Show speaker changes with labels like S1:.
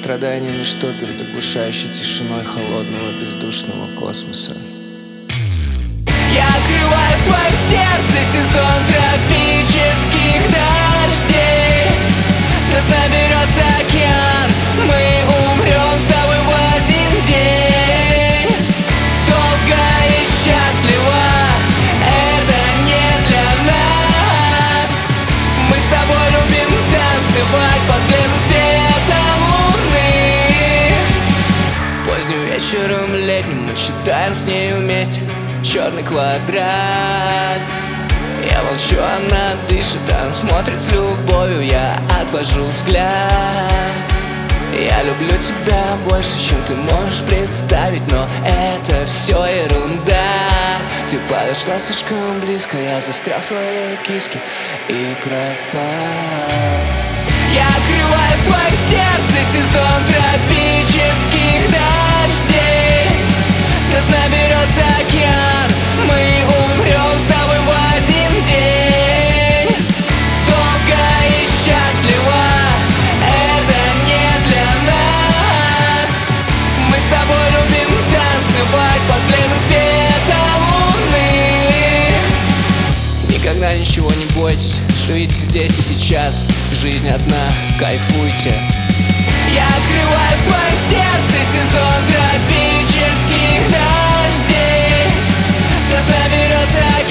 S1: страдания ничто перед оглушающей тишиной холодного бездушного космоса.
S2: Я открываю в своем сердце сезон тропических дождей. С нас наберется океан, мы умрем с тобой в один день. Долго и счастливо, это не для нас. Мы с тобой любим танцевать под бледным светом луны. Поздним вечером летним мы читаем с нею вместе черный квадрат. Я молчу, она дышит, она смотрит с любовью, я отвожу взгляд. Я люблю тебя больше, чем ты можешь представить, но это все ерунда. Ты подошла слишком близко, я застрял в твоей киске и пропал. Я открываю в своем сердце сезон тропических дождей. С нас наберется океан, мы умрем с тобой в один день. Долго и счастливо, это не для нас. Мы с тобой любим танцевать под бледным светом луны. Никогда ничего не бойтесь, живите здесь и сейчас. Жизнь одна, кайфуйте. Я открываю в своем сердце сезон тропических дождей. С нас наберется